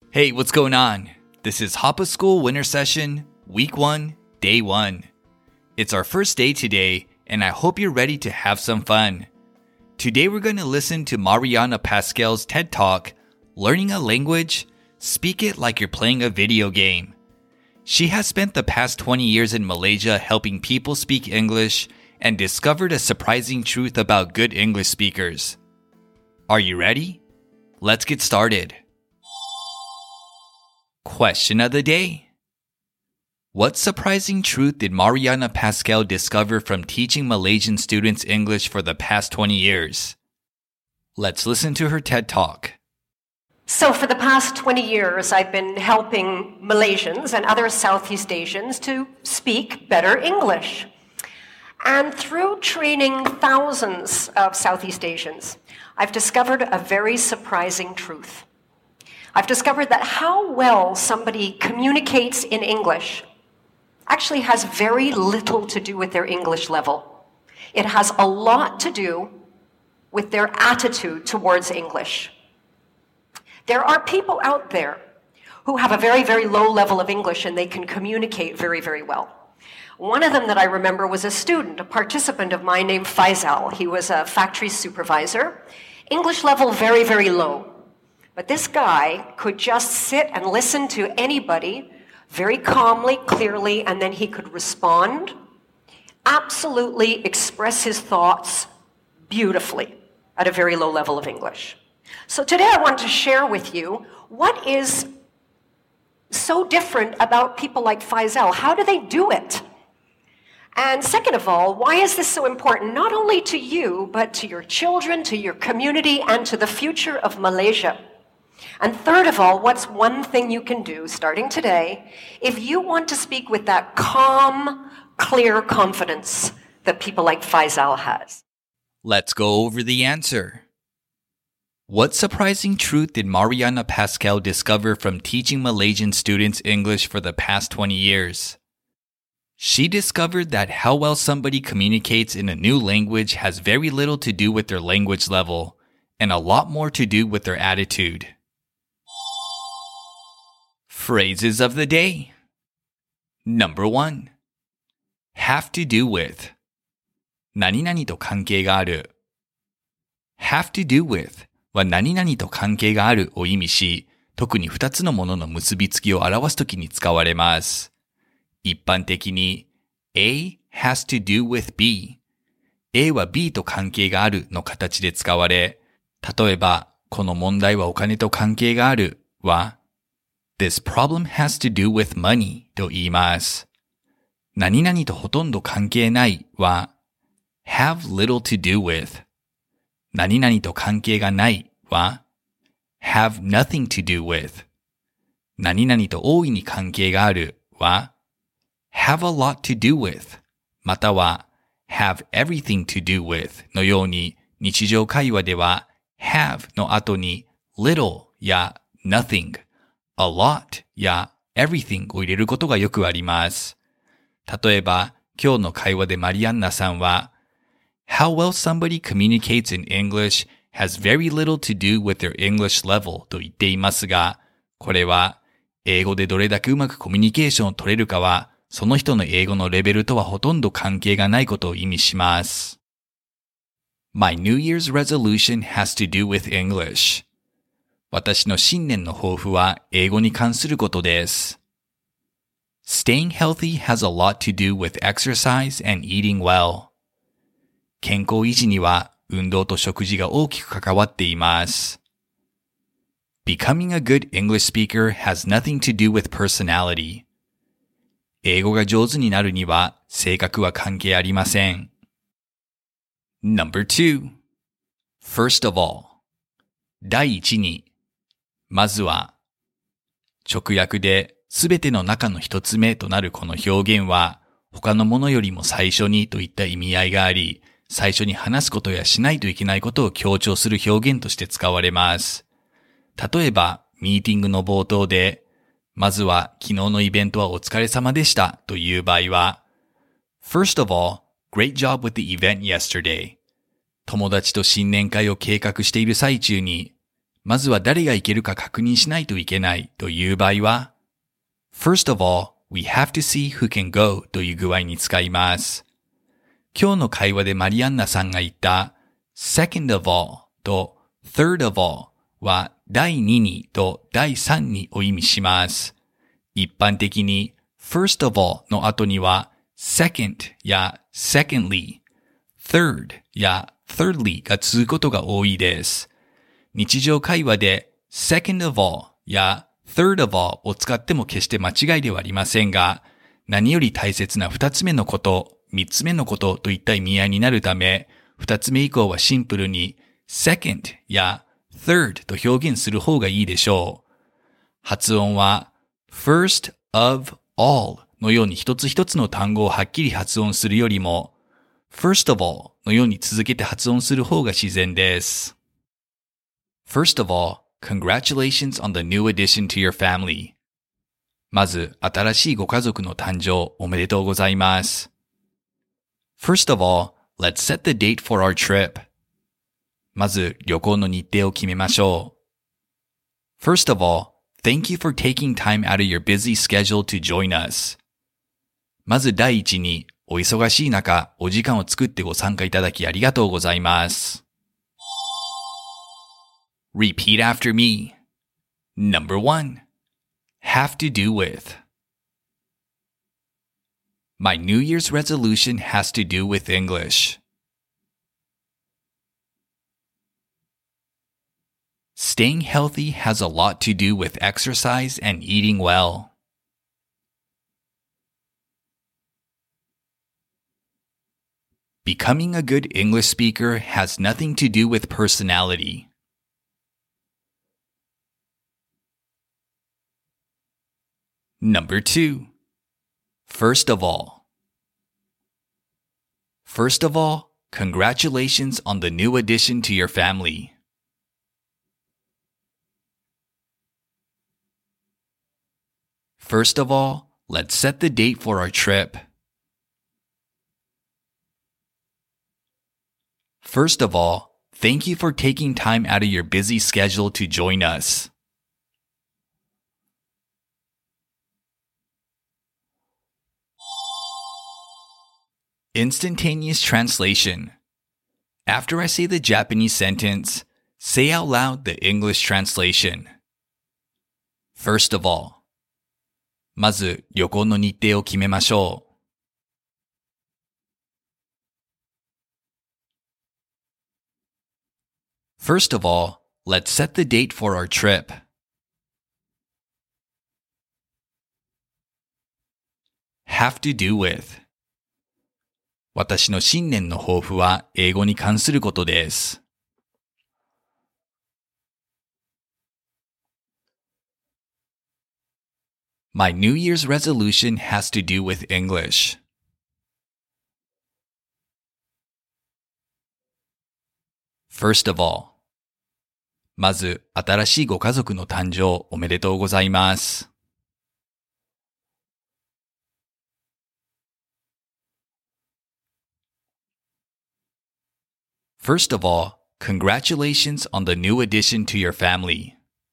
Hey, what's going on? This is Hoppa School Winter Session, Week 1, Day 1. It's our first day today, and I hope you're ready to have some fun. Today we're going to listen to Mariana Pascal's TED Talk, Learning a Language, Speak It Like You're Playing a Video Game. She has spent the past 20 years in Malaysia helping people speak English and discovered a surprising truth about good English speakers. Are you ready? Let's get started. Question of the day. What surprising truth did Mariana Pascal discover from teaching Malaysian students English for the past 20 years? Let's listen to her TED Talk. So for the past 20 years, I've been helping Malaysians and other Southeast Asians to speak better English. And through training thousands of Southeast Asians, I've discovered a very surprising truth. I've discovered that how well somebody communicates in English actually has very little to do with their English level. It has a lot to do with their attitude towards English. There are people out there who have a very, very low level of English and they can communicate very, very well. One of them that I remember was a student, a participant of mine named Faisal. He was a factory supervisor. English level very, very low. But this guy could just sit and listen to anybody very calmly, clearly, and then he could respond, absolutely express his thoughts beautifully at a very low level of English. So today I want to share with you what is so different about people like Faisal. How do they do it? And second of all, why is this so important, not only to you, but to your children, to your community, and to the future of Malaysia? And third of all, what's one thing you can do starting today if you want to speak with that calm, clear confidence that people like Faisal has? Let's go over the answer. What surprising truth did Mariana Pascal discover from teaching Malaysian students English for the past 20 years? She discovered that how well somebody communicates in a new language has very little to do with their language level, and a lot more to do with their attitude. Phrases of the day. Number 1. Have to do with. 何々と関係がある。Have to do with は何々と関係があるを意味し、特に2つのものの結びつきを表すときに使われます。一般的に A has to do with B。A は B と関係があるの形で使われ、例えば、この問題はお金と関係があるは、This problem has to do with money と言います。何々とほとんど関係ないは、have little to do with。何々と関係がないは、have nothing to do with。何々と大いに関係があるは、have a lot to do with。または、have everything to do with のように、日常会話では、have の後に little や nothing、a lot や everything を入れることがよくあります。例えば、今日の会話でマリアンナさんは、How well somebody communicates in English has very little to do with their English level と言っていますが、これは、英語でどれだけうまくコミュニケーションを取れるかは、その人の英語のレベルとはほとんど関係がないことを意味します。My New Year's resolution has to do with English. 私の新年の抱負は英語に関することです。Staying healthy has a lot to do with exercise and eating well. 健康維持には運動と食事が大きく関わっています。Becoming a good English speaker has nothing to do with personality. 英語が上手になるには性格は関係ありません。Number 2. First of all. 第一に。まずは。直訳で、すべての中の一つ目となるこの表現は、他のものよりも最初にといった意味合いがあり、最初に話すことやしないといけないことを強調する表現として使われます。例えば、ミーティングの冒頭で、まずは昨日のイベントはお疲れ様でしたという場合は、First of all, great job with the event yesterday. 友達と新年会を計画している最中に、 まずは誰が行けるか確認しないといけないという場合は、First of all, we have to see who can go という具合に使います。今日の会話でマリアンナさんが言った Second of all と Third of all は第2にと第3にを意味します。一般的に First of all の後には Second や Secondly、Third や Thirdly が続くことが多いです。日常会話で Second of all や Third of all を使っても決して間違いではありませんが、何より大切な2つ目のこと、3つ目のことといった意味合いになるため、2つ目以降はシンプルに Second や Third と表現する方がいいでしょう。発音は First of all のように一つ一つの単語をはっきり発音するよりも First of all のように続けて発音する方が自然です。First of all, congratulations on the new addition to your family. まず、新しいご家族の誕生おめでとうございます。First of all, let's set the date for our trip. まず、旅行の日程を決めましょう。First of all, thank you for taking time out of your busy schedule to join us. まず第一に、お忙しい中、お時間を作ってご参加いただきありがとうございます。Repeat after me. Number 1. Have to do with. My New Year's resolution has to do with English. Staying healthy has a lot to do with exercise and eating well. Becoming a good English speaker has nothing to do with personality. Number 2. First of all. First of all, congratulations on the new addition to your family. First of all, let's set the date for our trip. First of all, thank you for taking time out of your busy schedule to join us. Instantaneous translation. After I say the Japanese sentence, say out loud the English translation. First of all. まず旅行の日程を決めましょう。First of all, let's set the date for our trip. Have to do with. 私の新年の抱負は英語に関することです。My New Year's resolution has to do with English. First of all. まず、新しいご家族の誕生おめでとうございます。First of all, congratulations on the new addition to your family.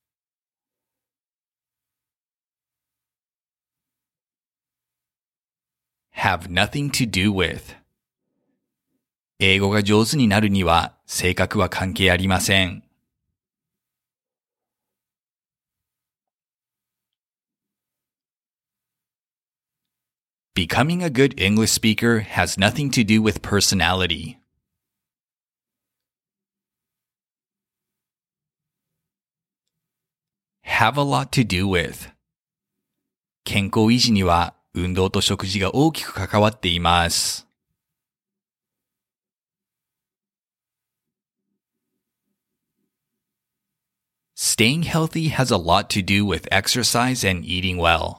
Have nothing to do with. 英語が上手になるには性格は関係ありません。Becoming a good English speaker has nothing to do with personality. Have a lot to do with. 健康維持には運動と食事が大きく関わっています。Staying healthy has a lot to do with exercise and eating well.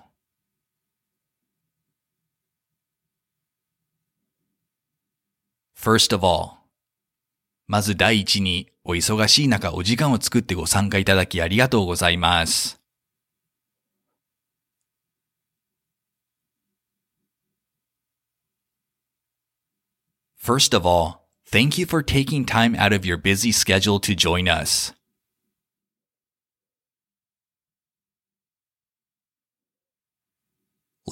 First of all. まず第一に、お忙しい中お時間を作ってご参加いただきありがとうございます。First of all, thank you for taking time out of your busy schedule to join us.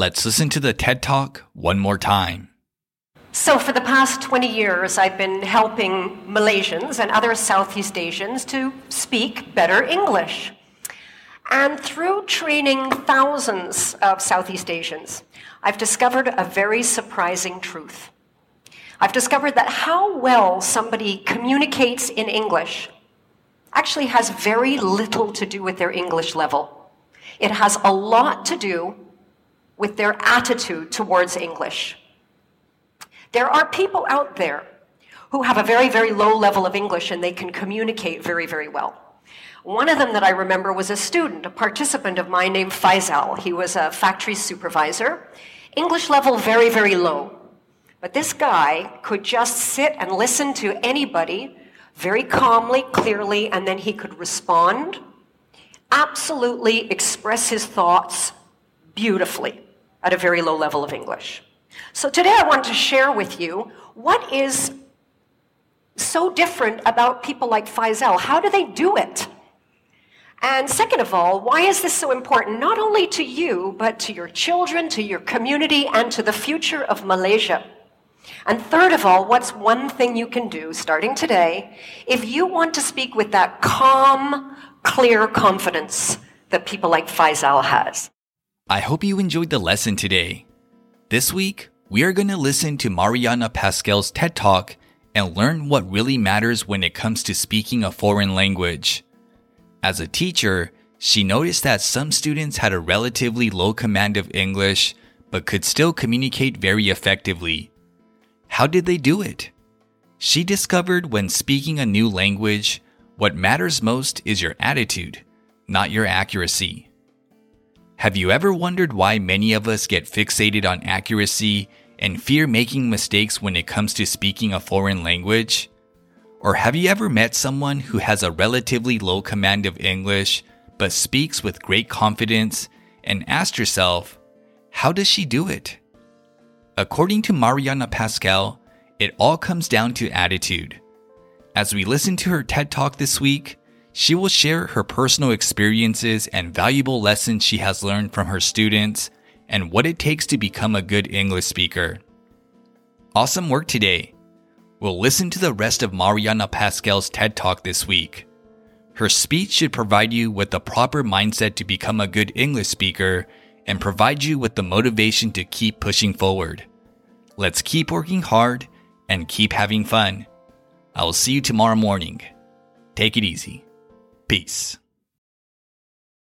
Let's listen to the TED Talk one more time. So for the past 20 years, I've been helping Malaysians and other Southeast Asians to speak better English. And through training thousands of Southeast Asians, I've discovered a very surprising truth. I've discovered that how well somebody communicates in English actually has very little to do with their English level. It has a lot to do with their attitude towards English. There are people out there who have a very, very low level of English and they can communicate very, very well. One of them that I remember was a student, a participant of mine named Faisal. He was a factory supervisor. English level very, very low. But this guy could just sit and listen to anybody very calmly, clearly, and then he could respond, absolutely express his thoughts beautifully at a very low level of English. So today I want to share with you what is so different about people like Faisal. How do they do it? And second of all, why is this so important, not only to you, but to your children, to your community, and to the future of Malaysia? And third of all, what's one thing you can do starting today if you want to speak with that calm, clear confidence that people like Faisal has? I hope you enjoyed the lesson today. This week, we are going to listen to Mariana Pascal's TED Talk and learn what really matters when it comes to speaking a foreign language. As a teacher, she noticed that some students had a relatively low command of English, but could still communicate very effectively. How did they do it? She discovered when speaking a new language, what matters most is your attitude, not your accuracy. Have you ever wondered why many of us get fixated on accuracy and fear making mistakes when it comes to speaking a foreign language? Or have you ever met someone who has a relatively low command of English but speaks with great confidence and asked yourself, how does she do it? According to Mariana Pascal, it all comes down to attitude. As we listen to her TED Talk this week, she will share her personal experiences and valuable lessons she has learned from her students and what it takes to become a good English speaker. Awesome work today! We'll listen to the rest of Mariana Pascal's TED Talk this week. Her speech should provide you with the proper mindset to become a good English speaker and provide you with the motivation to keep pushing forward. Let's keep working hard and keep having fun. I will see you tomorrow morning. Take it easy. Peace.